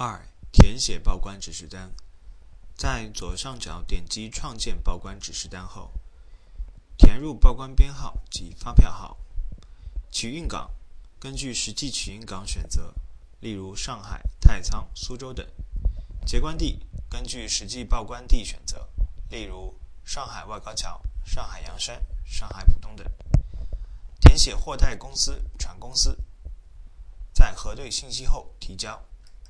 2. 填写报关指示单。在左上角点击创建报关指示单后，填入报关编号及发票号。取运港根据实际取运港选择，例如上海、太仓、苏州等。结关地根据实际报关地选择，例如上海外高桥、上海洋山、上海浦东等。填写货代公司、船公司，在核对信息后提交。